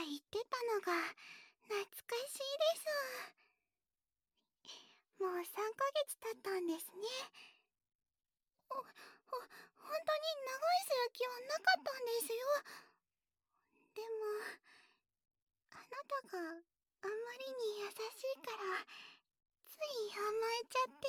言ってたのが懐かしいです。もう3ヶ月経ったんですね。本当に長居する気はなかったんですよ。でもあなたがあんまりに優しいからつい甘えちゃって。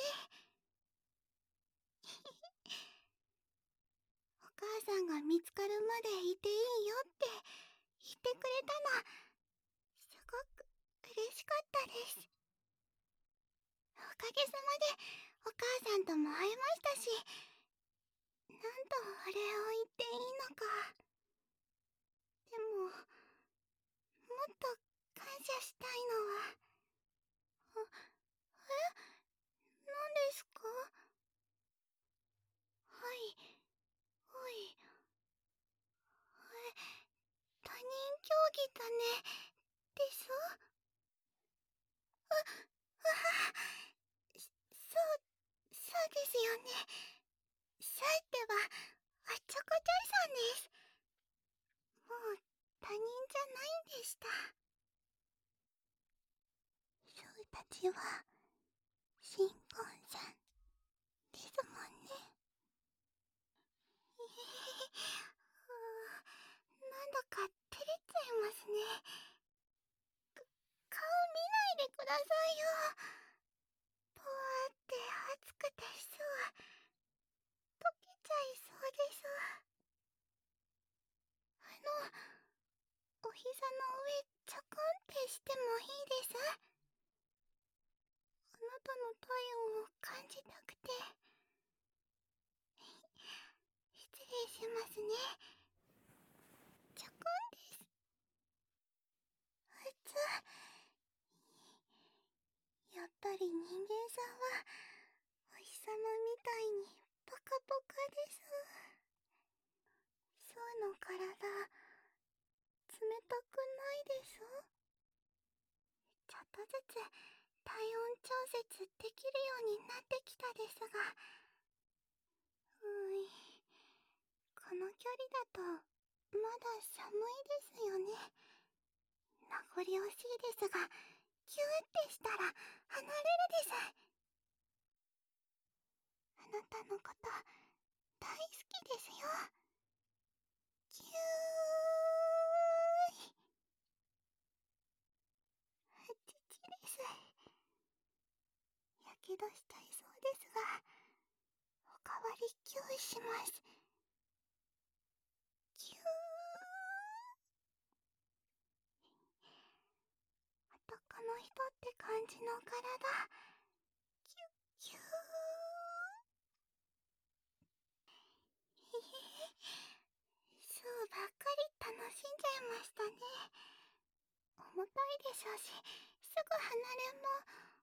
お母さんが見つかるまでいていいよって言ってくれたの、すごく嬉しかったです。おかげさまでお母さんとも会えましたし、なんとお礼を言っていいのか。でももっと感謝したいのは、何ですか？はい、おい、他人競技だね、です？そうですよね。さいては、おっちょこちょいさんです。もう、他人じゃないんでした。そうたちは、新婚さん、ですもんね。なんだか照れちゃいますね。顔見ないでくださいよ。ぽわーって熱くてそう、溶けちゃいそうです。お膝の上ちょこんってしてもいいです？あなたの体温を感じたくて。失礼しますね。ちょこんです。普通、やっぱり人間さんはお日様みたいにポカポカです。そうの体、冷たくないです？ちょっとずつ体温調節できるようになってきたですが、この距離だとまだ寒いですよね。名残惜しいですが、キューってしたら離れるです。あなたのこと大好きですよ。キューイ。あちちです。やけどしちゃいそうですが、おかわりキューします。キュー。男の人って感じの体。キュッキュー。へへへ。そうばっかり楽しんじゃいましたね。重たいでしょうし、すぐ離れも。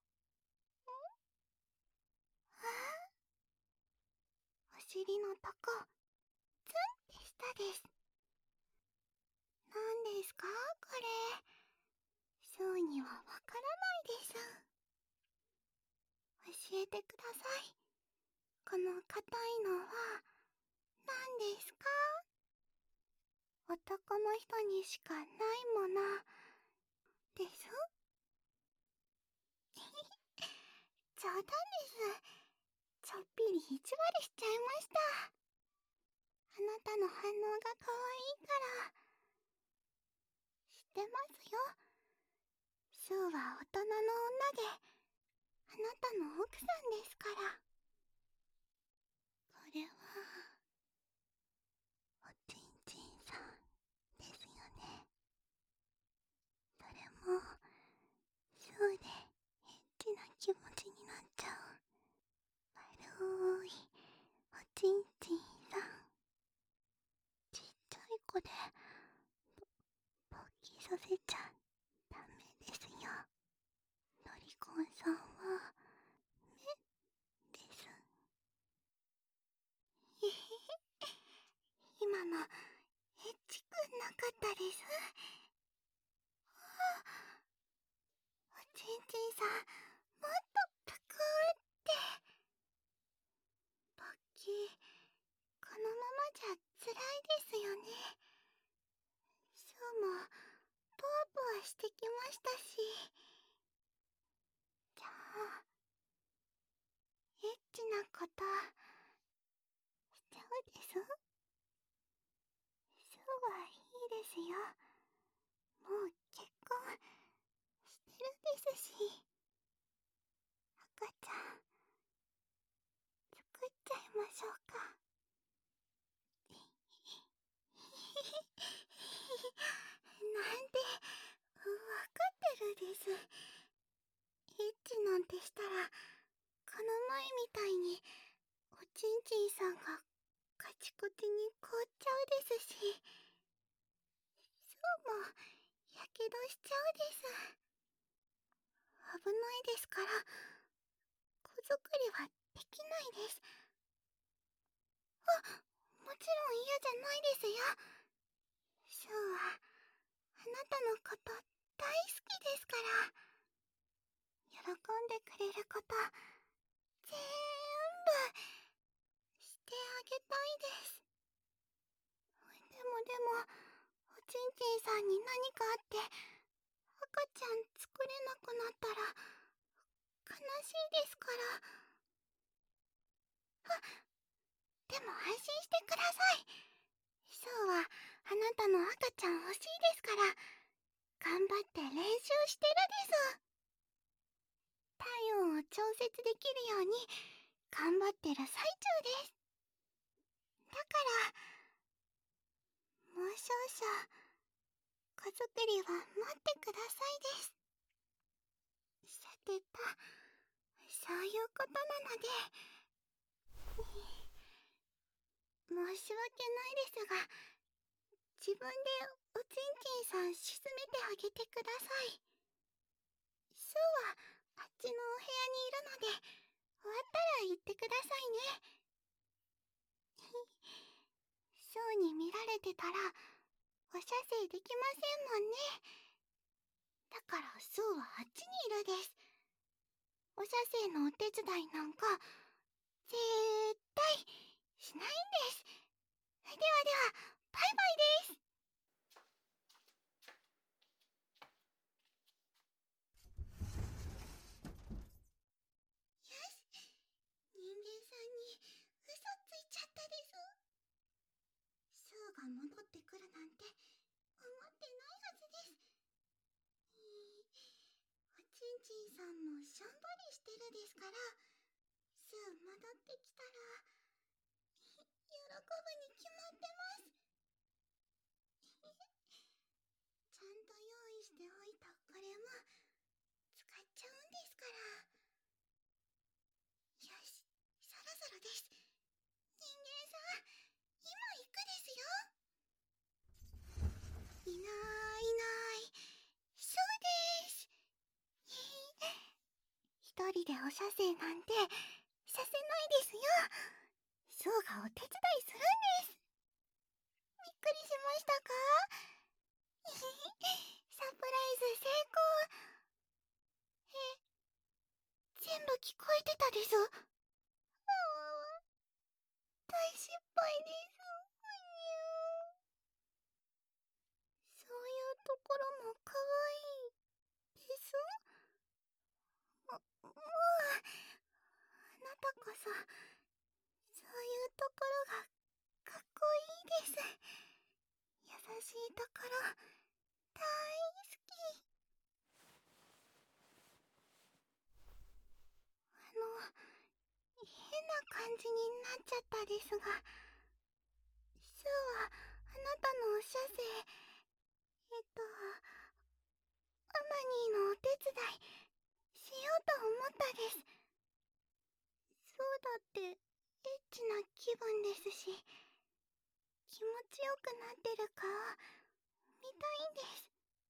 お尻のとこ、ツンってしたです。何ですかこれ。そうにはわからないです。教えてください。この硬いのは何ですか？男の人にしかないものです？冗談です。ちょっぴり意地悪しちゃいました。あなたの反応が可愛いから。知ってますよ。スーは大人の女で、あなたの奥さんですから。これは、おちんちんさんですよね。それも、スーでエッチな気持ちになっちゃう。悪い、おちんちんさん。ちっちゃい子で、勃起させちゃダメですよ。ロリコンさんは、目です。えへへ。今の、エッチくなかったです。おちんちんさん、もっとぷくーって。勃起、このままじゃ辛いですよね。そうも、 プアップはしてきましたし、じゃあエッチなことしちゃうです。そうはいいですよ。もう結婚してるですし、赤ちゃん作っちゃいましょうか。なんてわかってるです。エッチなんてしたらこの前みたいにおちんちんさんがカチコチに凍っちゃうですし、そうもやけどしちゃうです。危ないですから子作りはできないです。もちろん嫌じゃないですよ。ショーはあなたのこと大好きですから。喜んでくれることぜーんぶしてあげたいです。でもおちんちんさんに何かあって赤ちゃん作れなくなったら悲しいですから。でも安心してください。ショーはあなたの赤ちゃん欲しいですから頑張って練習してるです。体温を調節できるように頑張ってる最中です。だからもう少々子作りは待ってくださいです。さてと、そういうことなので申し訳ないですが自分でおちんちんさん沈めてあげてください。ショーはあっちのお部屋にいるので終わったら言ってくださいね。ショーに見られてたらお射精できませんもんね。だからショーはあっちにいるです。お射精のお手伝いなんか絶対しないんです。ではバイバイです。よし、人間さんに嘘ついちゃったです。ショーが戻ってくるなんて思ってないはずです。おちんちんさんもしょんぼりしてるですから、すぐ戻ってきたら喜ぶに決まってます。ちゃんと用意しておいたこれも使っちゃうんですから。よし、そろそろです。人間さん、今行くですよ。いないいない。そうです。一人でお射精なんてさせないですよ。ショーがお手伝いするんです。びっくりしましたか？サプライズ成功。全部聞こえてたです。大失敗です。そういうところも可愛いです。もうあなたこそそういうところがかっこいいです。優しいところ大好き。変な感じになっちゃったですが、ショーはあなたのお射精アマニーのお手伝いしようと思ったです。そうだってエッチな気分ですし、気持ちよくなってる顔見たいんです。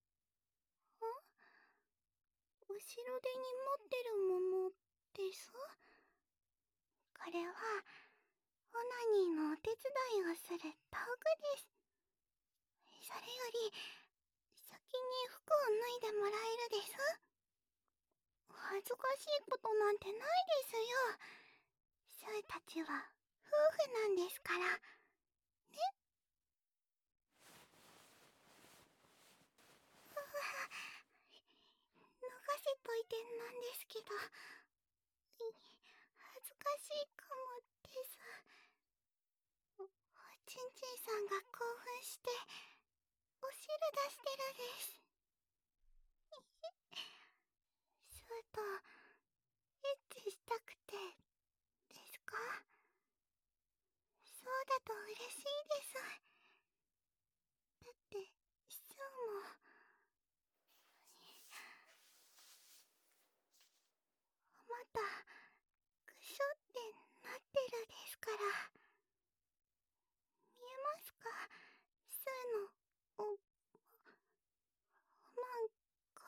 後ろ手に持ってるものです。これはオナニーのお手伝いをする道具です。それより先に服を脱いでもらえるです。恥ずかしいことなんてないですよ。シューたちは夫婦なんですから。ね。 いてなんですけど、恥ずかしいかもです。おちんちんさんが興奮してお汁出してるです。スーとエッチしたくてですか？そうだと嬉しいです。だってスーもまたぐしょってなってるですから。見えますか？スーのおまんこ。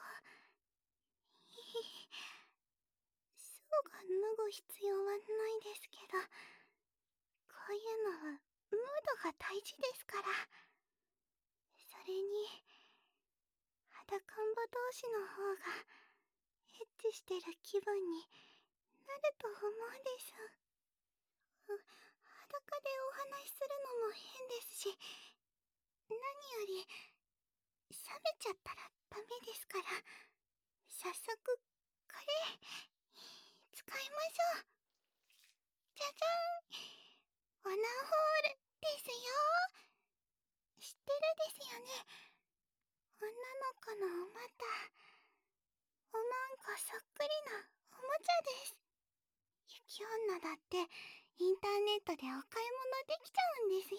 スーが脱ぐ必要はないですけど、こういうのはムードが大事ですから。それに裸んぼ同士の方がエッチしてる気分になると思うんです。裸でお話しするのも変ですし、何より冷めちゃったらダメですから。早速これ使いましょう。じゃじゃん、オナホールですよ。知ってるですよね。女の子のお股、おまんこそっくりなおもちゃです。雪女だってインターネットでお買い物できちゃうんですよ。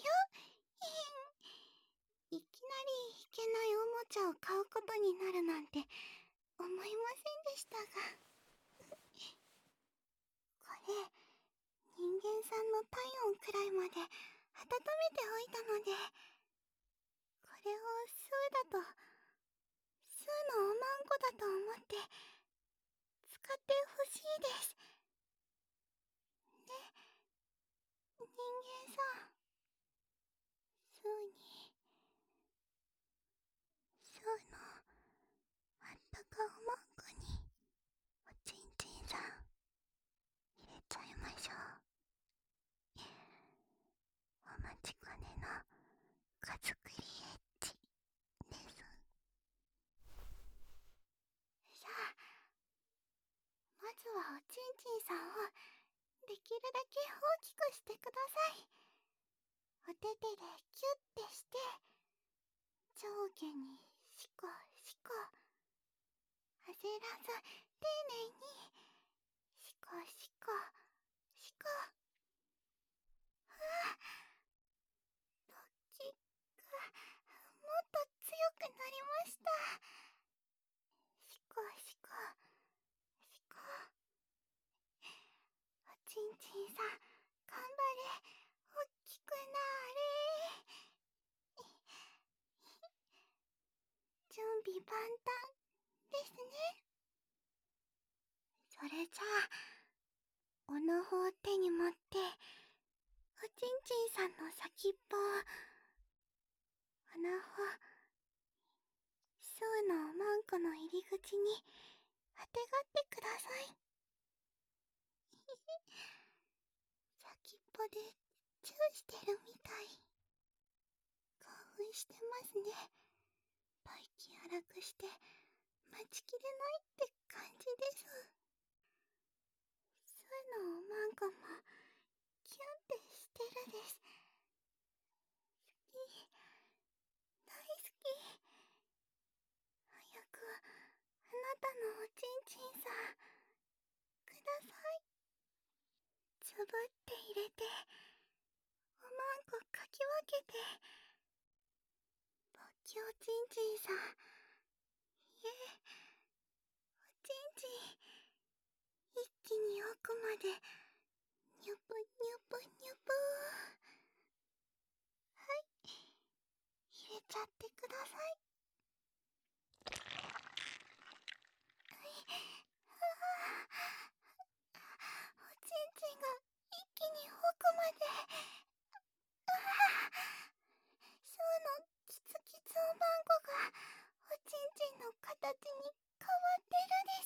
いきなりいけないおもちゃを買うことになるなんて思いませんでしたが、これ人間さんの体温くらいまで温めておいたので、これをスーだと、スーのおまんこだと思って使ってほしいです。ね、人間さん。スーに、スーのあったかおまんこにおちんちんさん入れちゃいましょう。お待ちかねの手作りエッチです。さあ、まずはおちんちんさんをできるだけ大きくしてください。お手手でキュッてして上下にシコシコ、焦らず丁寧にシコシコシコ。ドッキがもっと強くなりました。シコシコシコ。おちんちんさん頑張れ、おっきくなれ。準備万端ですね。それじゃあおのほを手に持っておちんちんさんの先っぽをおなほ、スーのおまんこの入り口にあてがってください。先っぽでチューしてるみたい。興奮してますね。吐息荒くして待ちきれないって感じです。スーのおまんこもキュンってしてるです。好き、大好き。早くあなたのおちんちんさんください。つぶって入れておまんこかき分けて、ぼっきおちんちんさん、いえ、おちんちん一気に奥までニュプニュプニュプ。はい、入れちゃってください。おちんちんが一気に奥まで。スーのキツキツおまんこがおちんちんの形に変わってるです。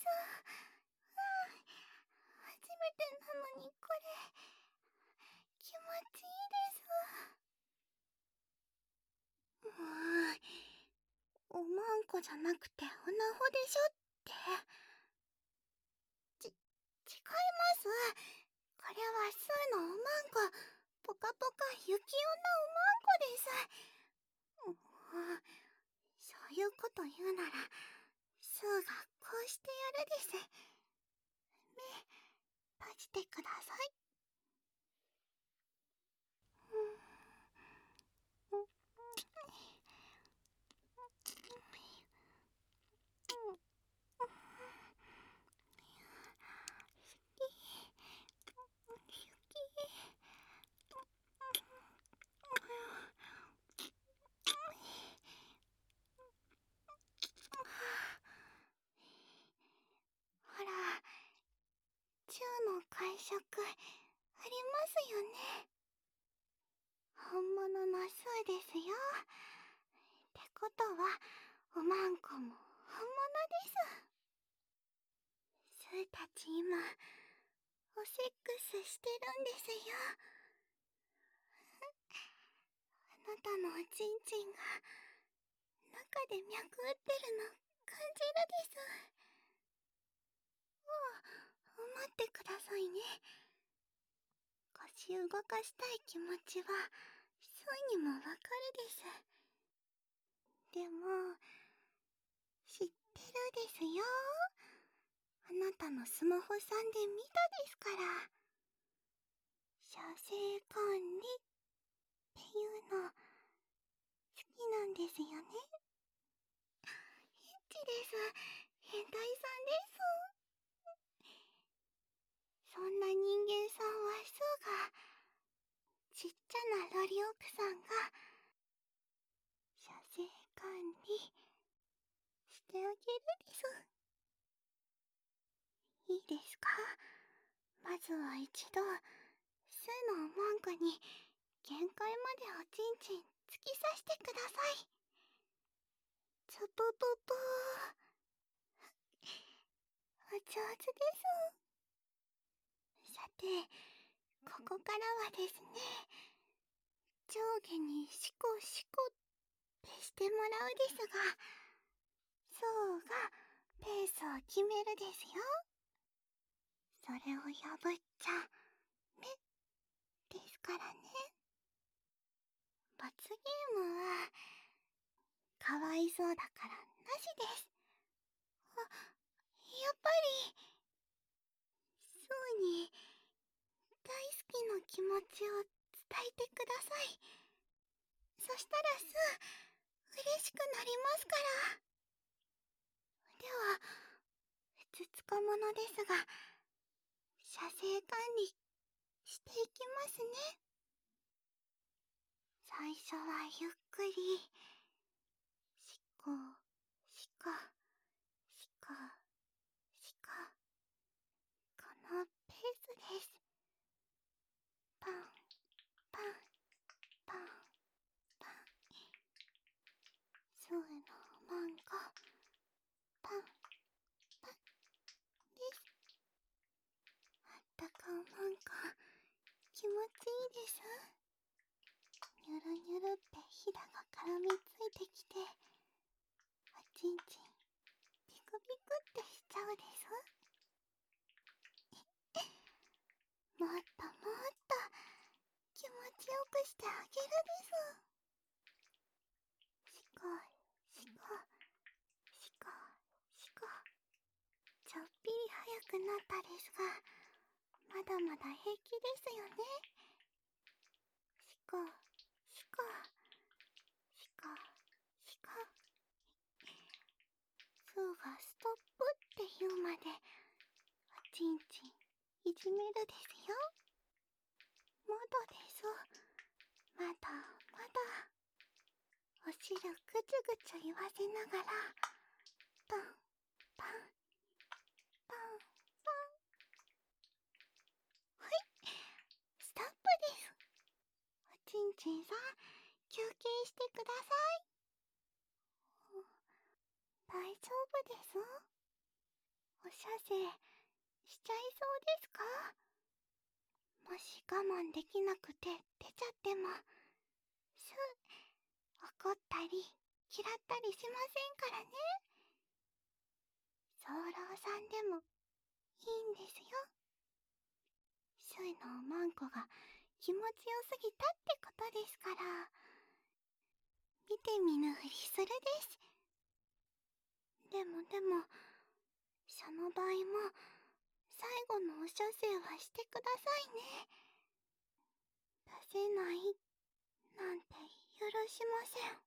初めてなのにこれ気持ちいいです。おまんこじゃなくておなほでしょって。 ます。これはスーのおまんこ、ぽかぽか雪女おまんこです。そういうこと言うなら、スーがこうしてやるです。目、閉じてください。ほら、チューの感触ありますよね。本物のスーですよ。ってことは、おまんこも本物です。スーたち今、おセックスしてるんですよ。あなたのおちんちんが中で脈打ってるの感じるです。待ってくださいね。腰動かしたい気持ちはスーにもわかるです。でも知ってるですよ。あなたのスマホさんで見たですから。射精管理っていうの好きなんですよね。エッチです。変態さんです。そんな人間さんはスーがちっちゃなロリ奥さんが射精管理してあげるです。いいですか？まずは一度スーのおまんこに限界までおちんちん突き刺してください。ちょとととお上手です。さて、ここからはですね、上下にシコシコってしてもらうですが、そうがペースを決めるですよ。それを破っちゃめですからね。罰ゲームはかわいそうだからなしです。やっぱりそうに大好きの気持ちを伝えてください。そしたら嬉しくなりますから。ではふつつかものですが、射精管理していきますね。最初はゆっくりしこしこしこしこ、このペースです。パンパンパンパン、スーのおまんこパンパンです。あったかおまんこ気持ちいいです。ニュルニュルってひだが絡みついてきて、おちんちんピクピクってしちゃうです。もっともっと気持ちよくしてあげるです。しこしこしこしこ、ちょっぴり早くなったですが、まだまだ平気ですよね。しこしこしこしこ、スーがストップって言うまでおちんちんいじめるですよ。まだです。まだまだ。お汁ぐちゅぐちゅ言わせながらパンパンパンパン。はい、ストップです。おちんちんさん休憩してください。大丈夫です。お射精しちゃいそうですか？もし我慢できなくて出ちゃってもす怒ったり嫌ったりしませんからね。早漏さんでもいいんですよ。 シュイのおまんこが気持ちよすぎたってことですから、見て見ぬふりするです。でもその場合も最後のお射精はしてくださいね。出せないなんて許しません。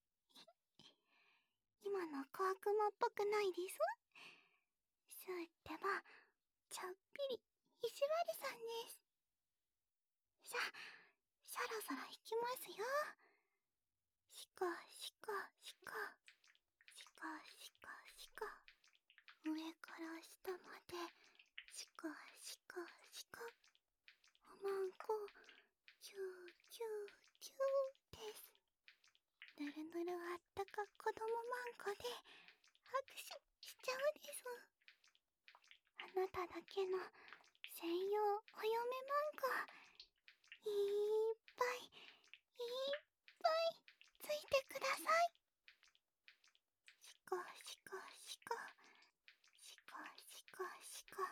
今の小悪魔っぽくないです？シューってばちょっぴり意地悪さんです。さあ、そろそろ行きますよ。シコシコシコシコシコシコ、上から下までシコシコシコ、おまんこキューキューキューです。ぬるぬるあったか子供まんこで拍手しちゃうです。あなただけの専用お嫁まんこ、いっぱいいっぱいついてください。シコシコシコシコシコシコ、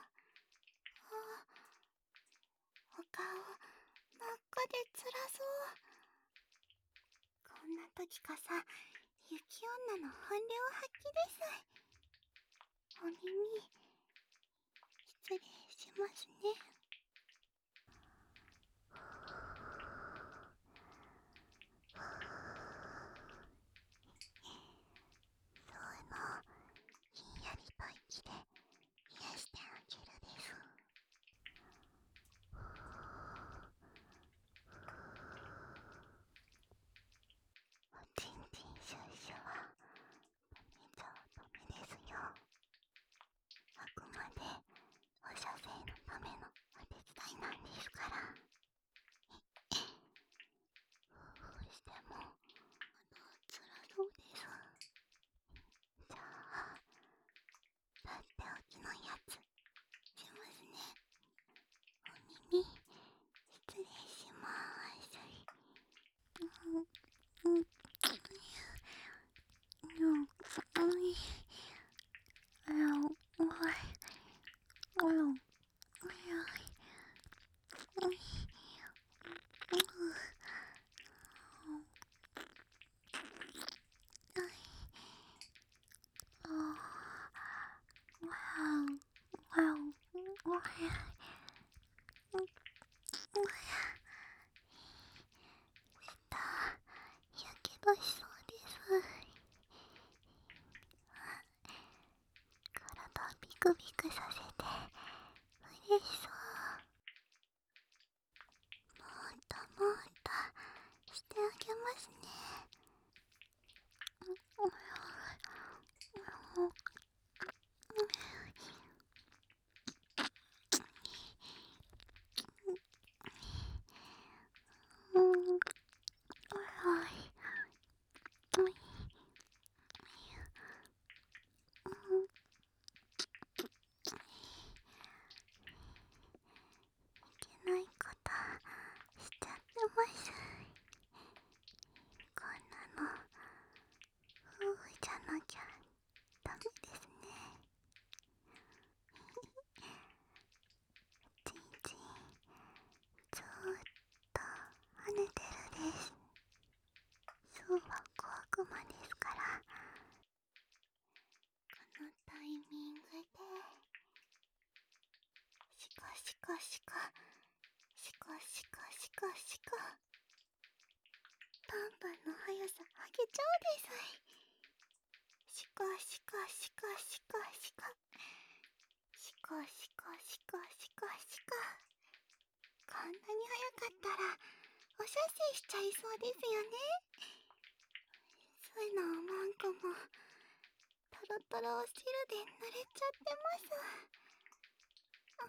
お顔真っ赤で辛そう。こんな時こそ雪女の本領発揮です。お耳失礼しますね。そうのひんやりと息で癒してあげるです。おちんちんシュッシュはダメですよ。あくまでお射精のためのお手伝いなんですから。しても辛そうです。じゃあとっておきのやつしますね。お耳失礼しまーす。やけどしそうです。体ビクビクさせて嬉しそう。もっとしてあげますね。いけないことしちゃってます。こんなの夫婦じゃなきゃダメですね。ちんちんずーっと跳ねてるです。そうは小悪魔ですから。このタイミングでシコシコシコシコシコシコシコ、パンパンの速さ上げちゃうです。シコシコシコシコシコシコシコシコシコシコ、こんなに速かったらお射精しちゃいそうですよね。そういうのおまんこもトロトロお汁で濡れちゃってます。お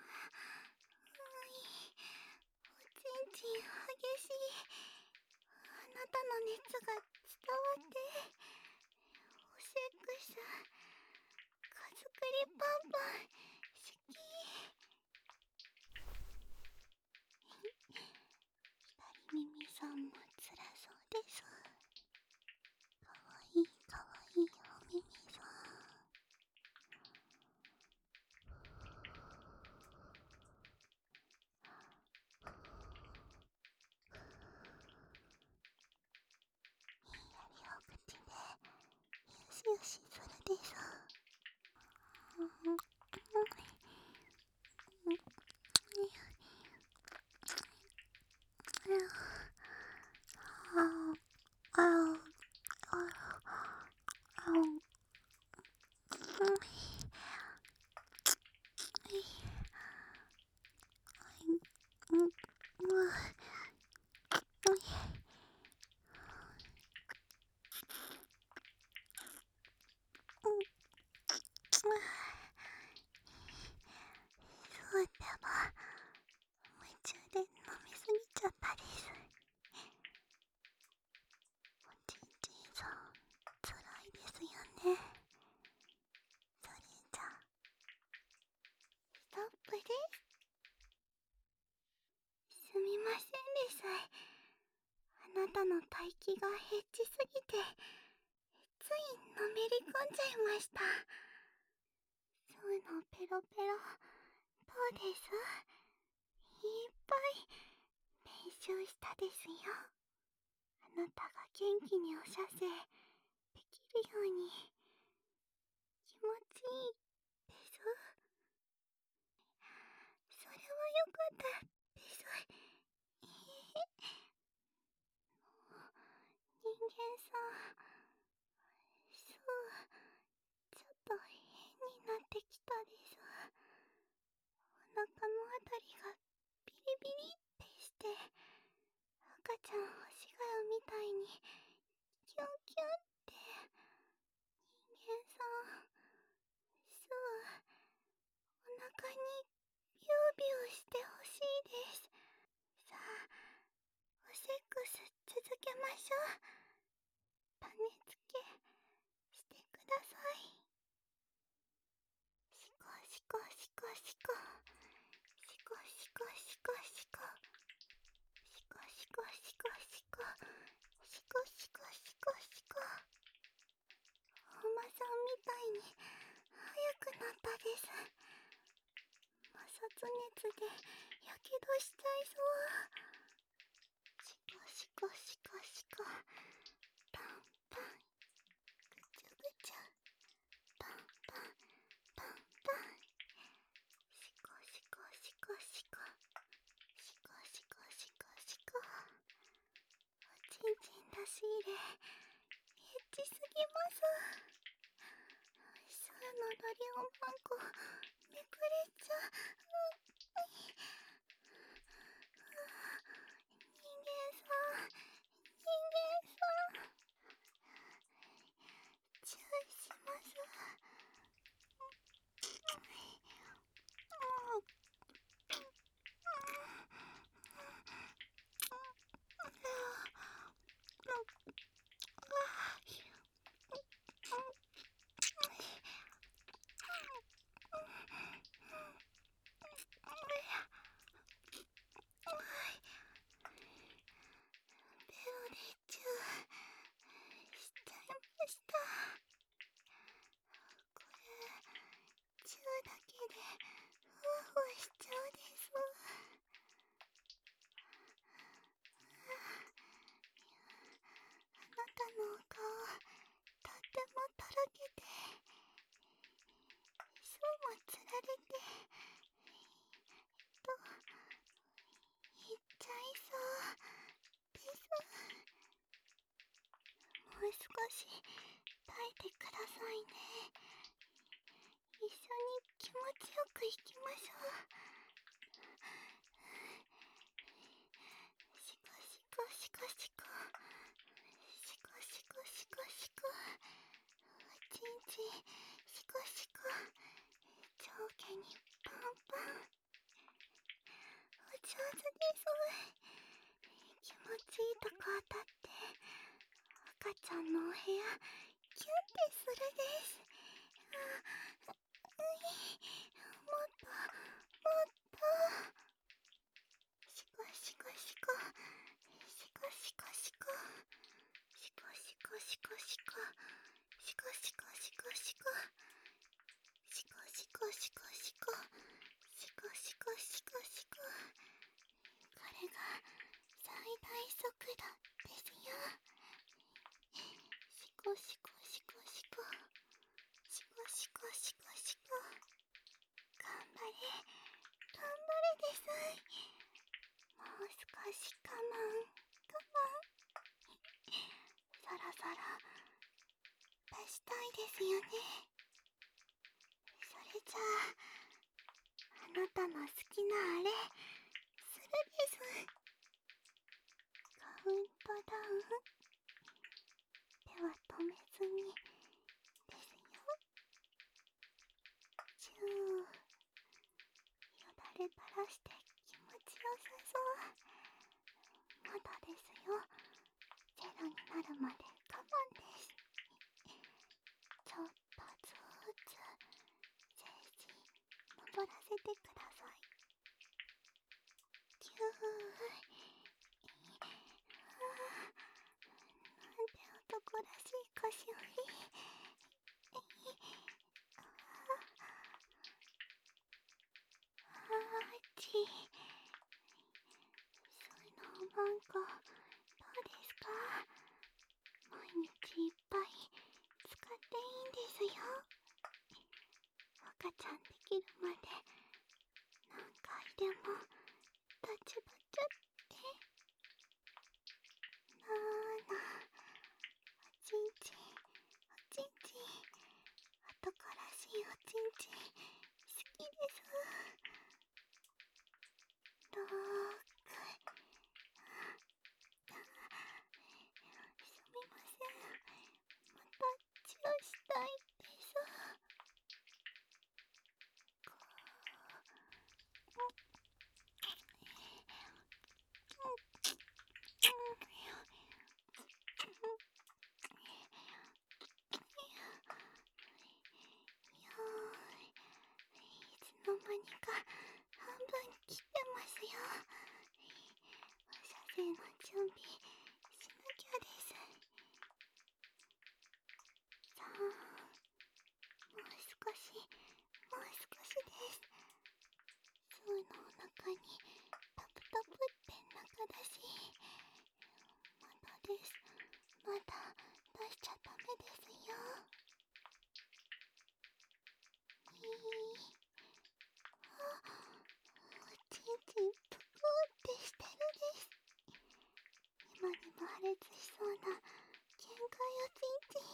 ちんちん激しい。あなたの熱が伝わっておセックス手作りパンパン好き。左耳さんも辛そうです。かわいいかわいいお耳さん。 よしするでさ。そうだわ。夢中で飲みすぎちゃったです。おちんちんさん、つらいですよね。それじゃストップです。すみませんです。あなたの大気が減っちすぎて、ついのめり込んじゃいました。そうのペロペロ、どうです？いっぱい練習したですよ。あなたが元気にお射精できるように気持ちいいです。それはよかったです。人間さん、そう、ちょっと変になってきたです。お腹のあたりがビリビリってして、赤ちゃん星がうみたいにキュンキュンって。人間さん、そう、お腹にビュービューしてほしいです。さあ、おセックス続けましょう。種付けしてください。シコシコシコシコ、シコシコシコシコ、シコシコシコシコ、シコシコシコシコ。お馬さんみたいに速くなったです。摩擦熱でやけどしちゃいそう。シコシコシコシコ、パンパン、ぐちゅぐちゅ、パンパンパンパン、シコシコシコシコ、シコシコシコシコ。おちんちん出し入れエッチすぎます。そうのドリオンパン粉めくれちゃう。人間さん、人間さん、注意します。ベロでチューしちゃいました。これ、チューだけでふわふわしちゃうです。あなたのお顔、とってもとろけて、そうもつられて、と、いっちゃいそうです。もう少し耐えてくださいね。一緒に気持ちよくいきましょう。シコシコシコシコ、シコシコシコシコ、おちんちんシコシコ、上下にパンパン。お上手です。気持ちいいとこ当たって赤ちゃんのお部屋キュンってするです。あ、もっともっと。シコシコシコ、シコシコシコ、シコシコシコシコ、シコシコシコシコ、シコシコシコシコ、シコシコシコシコ。これが最大速度ですよ。シコシコシコシコ。 ですよね。それじゃあ、あなたの好きなあれ、するです。カウントダウン。では止めずに、ですよ。10。よだれ垂らして気持ちよさそう。まだですよ。0になるまで我慢です。ちょっとずつ静止登らせてください。9。なんて男らしい腰振り。ち。そういうのなんかどうですか？毎日いっぱい使っていいんですよ。赤ちゃんできるまで何回でもタッチバチャってなーな。おちんちんおちんちん、男らしいおちんちん好きです。どーくすみません、またチューしたいです。いつの間にか半分切ってますよ。射精の準備しなきゃです。さあ、もう少しです。スーのお腹にタプタプって中だし、まだです。まだ出しちゃダメですよ。おちんちんぷくってしてるです。今にも破裂しそうな限界おちんちん。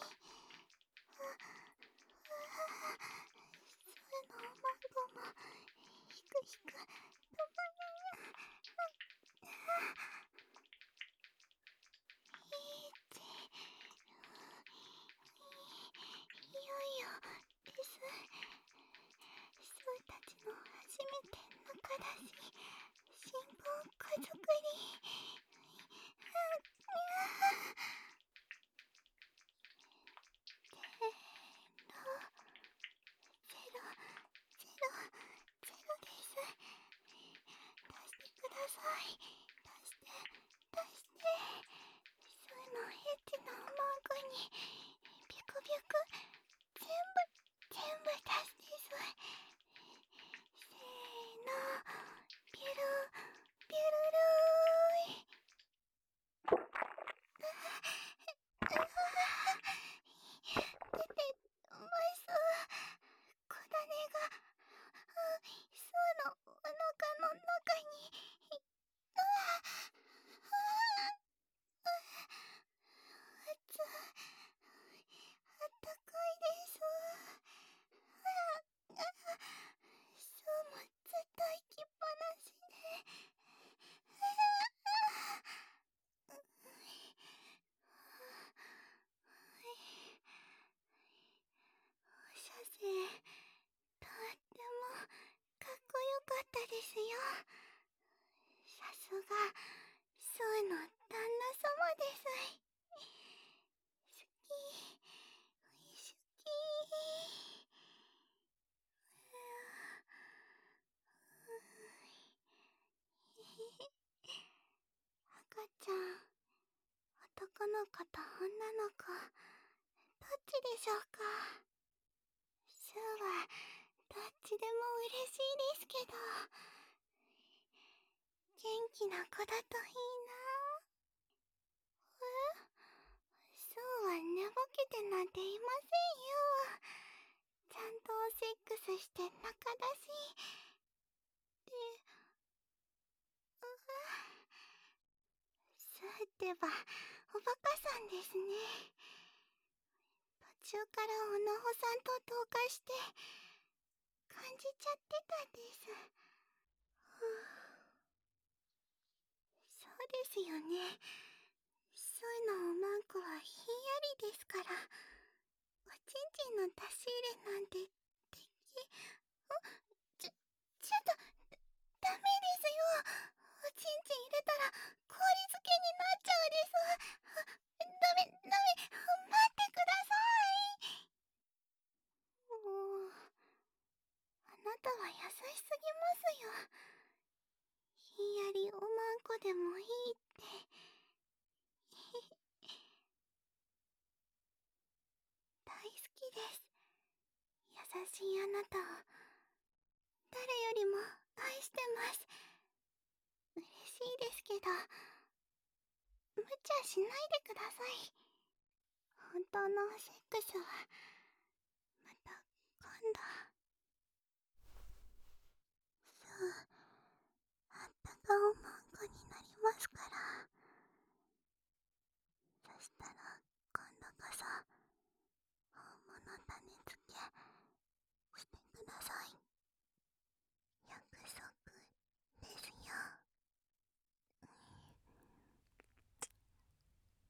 スーのおまんこもひくひく止まらない。いよいよです。スーたちの初めて中だし、新婚家族に。ゼロ、ゼロです。出してください。出して。スーのエッチなおまんこにビュクビュク全部出してす。せーの、ビュルビュルルーい。出てます。小種がスーのお腹の中に。あったかいです。スーもずっと息っぱなしで。射精、とってもかっこよかったですよ。さすがスーの旦那様です。好き、おいしき。赤ちゃん、男の子と女の子、どっちでしょうか？スーはどっちでも嬉しいですけど、元気な子だといいな。スーは寝ぼけてなんていませんよ。ちゃんとセックスして中だし。で、スーってばおバカさんですね。 中からおなほさんと同化して感じちゃってたんです。そうですよね。そういうのおまんこはひんやりですから。おちんちんの出し入れなんてでき、ちょ、ちょっと、ダメですよ。おちんちん入れたら氷漬けになっちゃうです。ダメ、ダメ、待ってください。もう、あなたは優しすぎますよ。ひんやりおまんこでもいいって。大好きです。優しいあなたを誰よりも愛してます。嬉しいですけど、無茶しないでください。本当のセックスはまた今度。そう、あんたが思